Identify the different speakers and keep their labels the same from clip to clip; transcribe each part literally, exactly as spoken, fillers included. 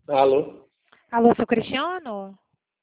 Speaker 1: Alô?
Speaker 2: Alô, seu Cristiano?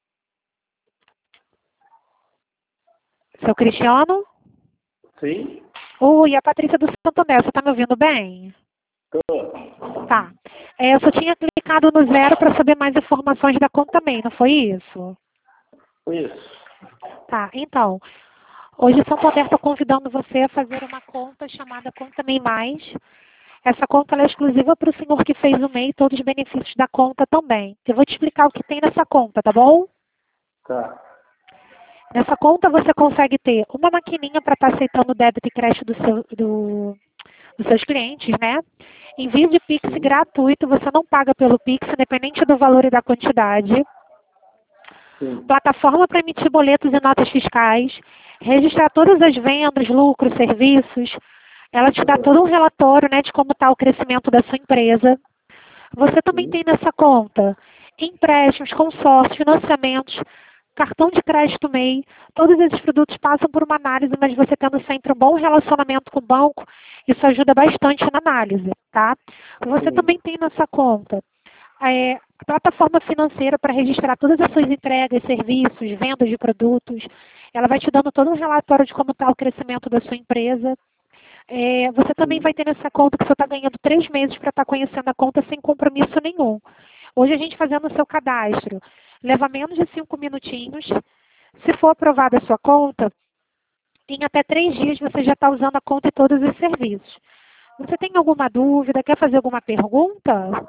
Speaker 2: Seu Cristiano?
Speaker 1: Sim?
Speaker 2: Oi, é a Patrícia do Santander, você tá me ouvindo bem?
Speaker 1: Tô.
Speaker 2: Tá. É, eu só tinha clicado no zero para saber mais informações da conta também, não foi isso?
Speaker 1: Isso.
Speaker 2: Tá, então, hoje o Santander está convidando você a fazer uma conta chamada Conta Me Mais. Essa conta ela é exclusiva para o senhor que fez o M E I e todos os benefícios da conta também. Eu vou te explicar o que tem nessa conta, tá bom?
Speaker 1: Tá.
Speaker 2: Nessa conta você consegue ter uma maquininha para estar aceitando o débito e crédito do seu, do, dos seus clientes, né? Envio de Pix
Speaker 1: Sim.
Speaker 2: gratuito, você não paga pelo Pix, independente do valor e da quantidade.
Speaker 1: Sim.
Speaker 2: Plataforma para emitir boletos e notas fiscais. Registrar todas as vendas, lucros, serviços. Ela te dá todo um relatório, né, de como está o crescimento da sua empresa. Você também
Speaker 1: Sim.
Speaker 2: tem nessa conta empréstimos, consórcios, financiamentos, cartão de crédito M E I. Todos esses produtos passam por uma análise, mas você tendo sempre um bom relacionamento com o banco, isso ajuda bastante na análise, tá? Você
Speaker 1: Sim.
Speaker 2: também tem nessa conta é, plataforma financeira para registrar todas as suas entregas, serviços, vendas de produtos. Ela vai te dando todo um relatório de como está o crescimento da sua empresa. É, você também vai
Speaker 1: Sim.
Speaker 2: ter nessa conta que você está ganhando três meses para estar conhecendo a conta sem compromisso nenhum. Hoje a gente fazendo o seu cadastro leva menos de cinco minutinhos. Se for aprovada a sua conta, em até três dias você já está usando a conta e todos os serviços. Você tem alguma dúvida? Quer fazer alguma pergunta?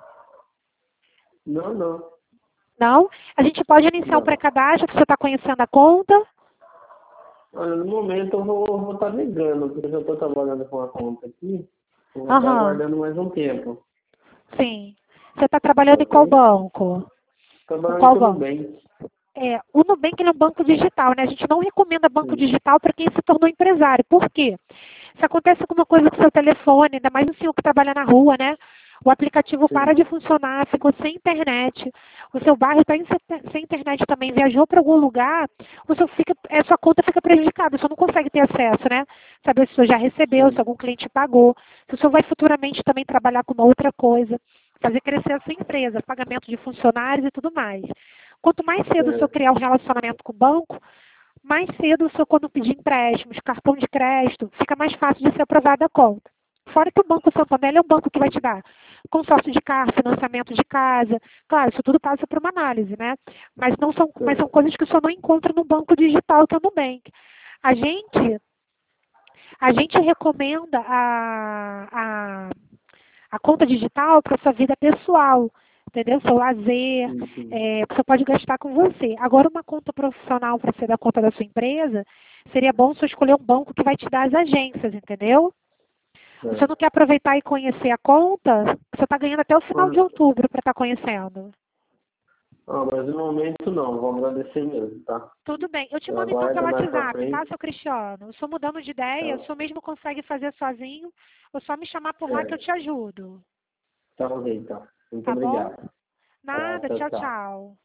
Speaker 1: Não, não.
Speaker 2: Não? A gente pode iniciar um
Speaker 1: Não.
Speaker 2: pré-cadastro, que você está conhecendo a conta.
Speaker 1: Olha, no momento eu vou vou estar ligando, porque eu já estou trabalhando com a conta aqui. Eu vou estar
Speaker 2: Aham,
Speaker 1: aguardando mais um tempo.
Speaker 2: sim. Você está trabalhando em qual
Speaker 1: Ok?
Speaker 2: banco? Com
Speaker 1: Trabalhando
Speaker 2: qual
Speaker 1: com o
Speaker 2: banco?
Speaker 1: Nubank.
Speaker 2: É, o Nubank ele é um banco digital, né? A gente não recomenda banco
Speaker 1: Sim.
Speaker 2: digital para quem se tornou empresário. Por quê? Se acontece alguma coisa com o seu telefone, ainda mais o senhor que trabalha na rua, né? O aplicativo para
Speaker 1: Sim.
Speaker 2: de funcionar, ficou sem internet, o seu bairro está sem internet também, viajou para algum lugar, o seu fica, a sua conta fica prejudicada, o senhor não consegue ter acesso, né? Saber se o senhor já recebeu, se
Speaker 1: Sim.
Speaker 2: algum cliente pagou, se o senhor vai futuramente também trabalhar com uma outra coisa, fazer crescer a sua empresa, pagamento de funcionários e tudo mais. Quanto mais cedo o senhor
Speaker 1: Certo.
Speaker 2: criar um relacionamento com o banco, mais cedo o senhor, quando pedir empréstimos, cartão de crédito, fica mais fácil de ser aprovada a conta. Fora que o Banco Santander é um banco que vai te dar consórcio de carro, financiamento de casa. Claro, isso tudo passa por uma análise, né? Mas, não são, mas são
Speaker 1: Certo.
Speaker 2: coisas que o senhor não encontra no banco digital, que é o Nubank. A gente, a gente recomenda a, a, a conta digital para sua vida pessoal, entendeu? Seu lazer,
Speaker 1: Sim, sim.
Speaker 2: é, que você pode gastar com você. Agora, uma conta profissional para ser da conta da sua empresa, seria bom você escolher um banco que vai te dar as agências, entendeu? Você não
Speaker 1: Certo.
Speaker 2: quer aproveitar e conhecer a conta? Você está ganhando até o final de
Speaker 1: Mas,
Speaker 2: outubro para estar conhecendo.
Speaker 1: ah, mas no momento não. Vou agradecer mesmo, tá?
Speaker 2: Tudo bem. Eu te
Speaker 1: Eu
Speaker 2: mando então
Speaker 1: aguardo
Speaker 2: pelo
Speaker 1: mais pra
Speaker 2: WhatsApp, tá,
Speaker 1: frente.
Speaker 2: seu Cristiano? Eu sou mudando de ideia, o
Speaker 1: Tá.
Speaker 2: senhor mesmo consegue fazer sozinho, ou só me chamar por lá que eu
Speaker 1: Certo.
Speaker 2: te ajudo.
Speaker 1: Tá ok, então. Muito
Speaker 2: Tá bom?
Speaker 1: obrigado. Tá,
Speaker 2: Nada,
Speaker 1: tchau,
Speaker 2: tchau,
Speaker 1: tchau.
Speaker 2: tchau.